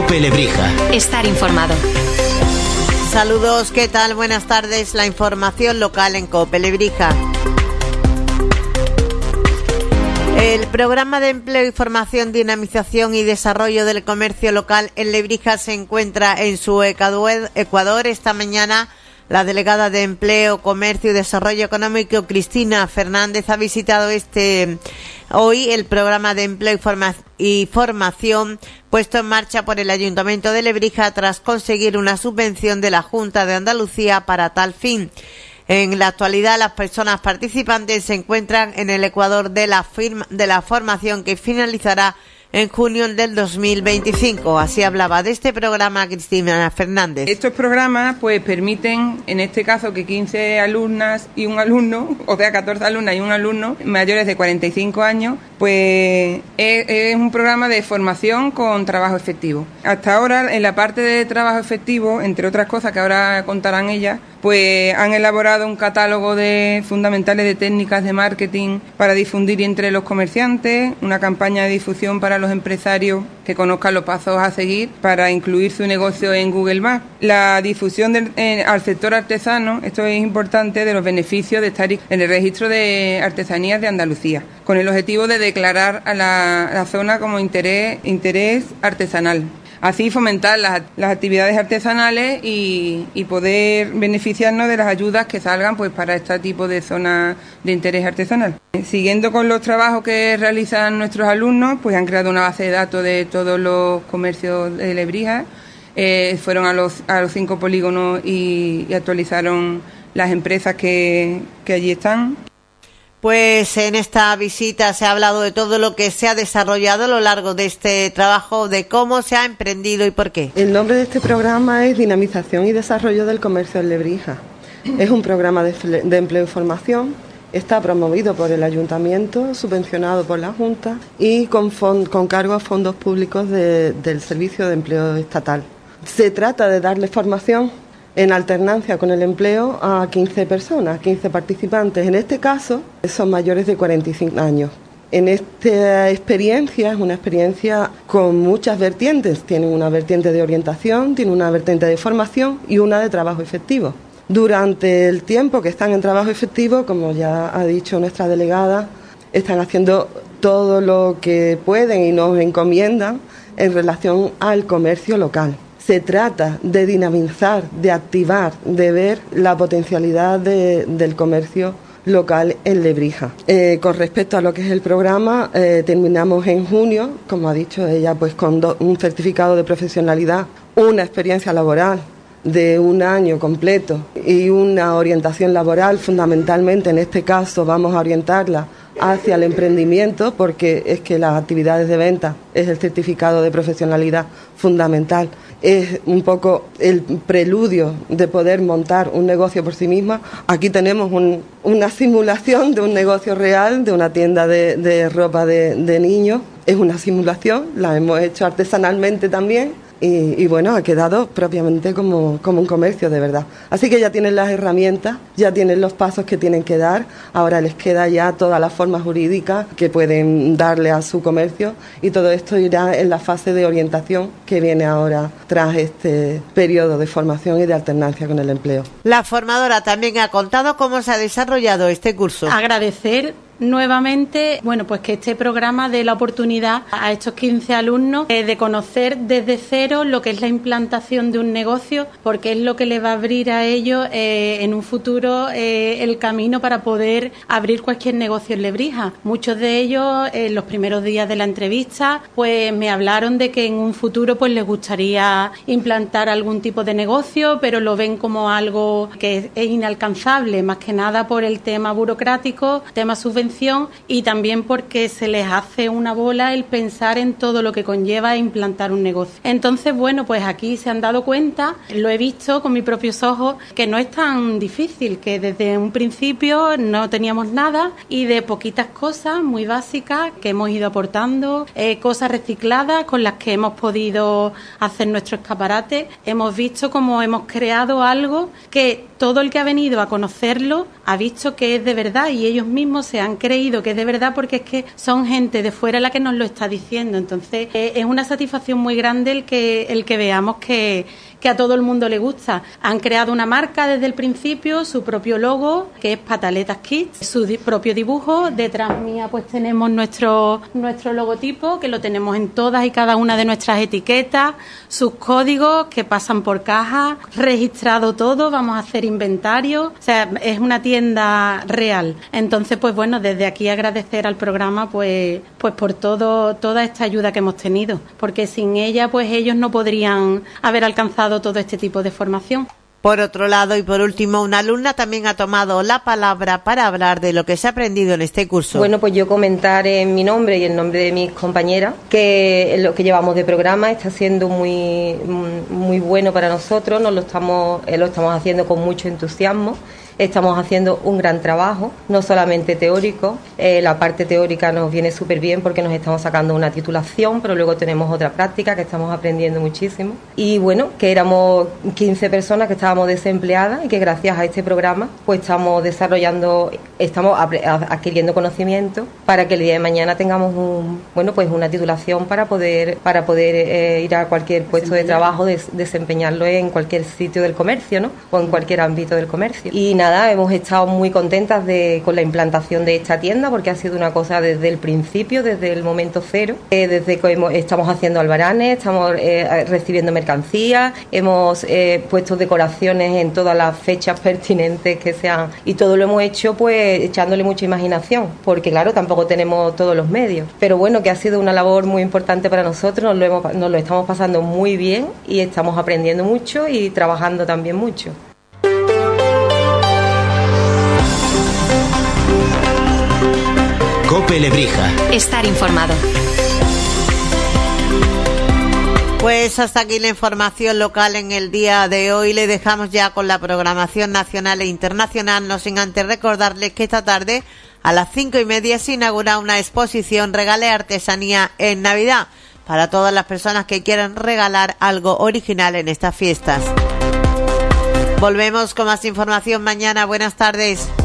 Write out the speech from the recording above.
COPE Lebrija. Estar informado. Saludos, ¿qué tal? Buenas tardes. La información local en COPE Lebrija. El programa de empleo y formación, dinamización y desarrollo del comercio local en Lebrija se encuentra en su Ecuador. Esta mañana la delegada de Empleo, Comercio y Desarrollo Económico, Cristina Fernández, ha visitado hoy el programa de empleo y formación puesto en marcha por el Ayuntamiento de Lebrija tras conseguir una subvención de la Junta de Andalucía para tal fin. En la actualidad, las personas participantes se encuentran en el Ecuador de la formación, que finalizará en junio del 2025. Así hablaba de este programa Cristina Fernández. Estos programas pues permiten, en este caso, que 15 alumnas y un alumno, o sea 14 alumnas y un alumno mayores de 45 años, pues es un programa de formación con trabajo efectivo. Hasta ahora, en la parte de trabajo efectivo, entre otras cosas que ahora contarán ellas, pues han elaborado un catálogo de fundamentales de técnicas de marketing para difundir entre los comerciantes, una campaña de difusión para los empresarios que conozcan los pasos a seguir para incluir su negocio en Google Maps, la difusión al sector artesano, esto es importante, de los beneficios de estar en el registro de artesanías de Andalucía, con el objetivo de declarar a la zona como interés artesanal. Así fomentar las actividades artesanales y poder beneficiarnos de las ayudas que salgan pues para este tipo de zonas de interés artesanal. Siguiendo con los trabajos que realizan nuestros alumnos, pues han creado una base de datos de todos los comercios de Lebrija, fueron a los 5 polígonos y actualizaron las empresas que allí están. Pues en esta visita se ha hablado de todo lo que se ha desarrollado a lo largo de este trabajo, de cómo se ha emprendido y por qué. El nombre de este programa es Dinamización y Desarrollo del Comercio en Lebrija. Es un programa de empleo y formación. Está promovido por el Ayuntamiento, subvencionado por la Junta y con cargo a fondos públicos del Servicio de Empleo Estatal. Se trata de darle formación en alternancia con el empleo a 15 personas, 15 participantes. En este caso son mayores de 45 años. En esta experiencia, es una experiencia con muchas vertientes. Tiene una vertiente de orientación, tiene una vertiente de formación y una de trabajo efectivo. Durante el tiempo que están en trabajo efectivo, como ya ha dicho nuestra delegada, están haciendo todo lo que pueden y nos encomiendan en relación al comercio local. Se trata de dinamizar, de activar, de ver la potencialidad del comercio local en Lebrija. Con respecto a lo que es el programa, terminamos en junio, como ha dicho ella, pues con un certificado de profesionalidad, una experiencia laboral de un año completo y una orientación laboral. Fundamentalmente en este caso vamos a orientarla hacia el emprendimiento, porque es que las actividades de venta es el certificado de profesionalidad fundamental. Es un poco el preludio de poder montar un negocio por sí misma. Aquí tenemos una simulación de un negocio real, de una tienda de ropa de niños. Es una simulación, la hemos hecho artesanalmente también. Y bueno, ha quedado propiamente como un comercio de verdad. Así que ya tienen las herramientas, ya tienen los pasos que tienen que dar. Ahora les queda ya toda la forma jurídica que pueden darle a su comercio, y todo esto irá en la fase de orientación que viene ahora tras este periodo de formación y de alternancia con el empleo. La formadora también ha contado cómo se ha desarrollado este curso. Agradecer nuevamente, pues que este programa dé la oportunidad a estos 15 alumnos de conocer desde cero lo que es la implantación de un negocio, porque es lo que les va a abrir a ellos en un futuro el camino para poder abrir cualquier negocio en Lebrija. Muchos de ellos, en los primeros días de la entrevista, pues me hablaron de que en un futuro pues les gustaría implantar algún tipo de negocio, pero lo ven como algo que es inalcanzable, más que nada por el tema burocrático, tema subvención, y también porque se les hace una bola el pensar en todo lo que conlleva implantar un negocio. Entonces, pues aquí se han dado cuenta, lo he visto con mis propios ojos, que no es tan difícil, que desde un principio no teníamos nada y de poquitas cosas muy básicas que hemos ido aportando, cosas recicladas con las que hemos podido hacer nuestro escaparate, hemos visto cómo hemos creado algo que todo el que ha venido a conocerlo ha visto que es de verdad y ellos mismos se han creído que es de verdad porque es que son gente de fuera la que nos lo está diciendo. Entonces es una satisfacción muy grande el que veamos que a todo el mundo le gusta. Han creado una marca desde el principio, su propio logo, que es Pataletas Kids, su propio dibujo. Detrás mía pues tenemos nuestro logotipo, que lo tenemos en todas y cada una de nuestras etiquetas, sus códigos que pasan por caja, registrado todo, vamos a hacer inventario. O sea, es una tienda real. Entonces, pues bueno, desde aquí agradecer al programa pues por toda esta ayuda que hemos tenido, porque sin ella pues ellos no podrían haber alcanzado todo este tipo de formación. Por otro lado, y por último, una alumna también ha tomado la palabra para hablar de lo que se ha aprendido en este curso. Bueno, pues yo comentar en mi nombre y en nombre de mis compañeras que lo que llevamos de programa está siendo muy bueno para nosotros, lo estamos haciendo con mucho entusiasmo. Estamos haciendo un gran trabajo, no solamente teórico, la parte teórica nos viene súper bien porque nos estamos sacando una titulación, pero luego tenemos otra práctica que estamos aprendiendo muchísimo. Y bueno, que éramos 15 personas que estábamos desempleadas y que gracias a este programa pues estamos adquiriendo conocimiento para que el día de mañana tengamos una titulación para poder ir a cualquier puesto de trabajo, desempeñarlo en cualquier sitio del comercio, ¿no? O en cualquier ámbito del comercio. Y nada, hemos estado muy contentas con la implantación de esta tienda porque ha sido una cosa desde el principio, desde el momento cero, desde que estamos haciendo albaranes, estamos recibiendo mercancías, hemos puesto decoraciones en todas las fechas pertinentes que sean, y todo lo hemos hecho pues echándole mucha imaginación, porque claro, tampoco tenemos todos los medios, pero bueno, que ha sido una labor muy importante para nosotros, nos lo estamos pasando muy bien y estamos aprendiendo mucho y trabajando también mucho. COPE Lebrija. Estar informado. Pues hasta aquí la información local en el día de hoy. Le dejamos ya con la programación nacional e internacional, no sin antes recordarles que esta tarde a las 5:30 se inaugura una exposición Regale Artesanía en Navidad para todas las personas que quieran regalar algo original en estas fiestas. Volvemos con más información mañana. Buenas tardes.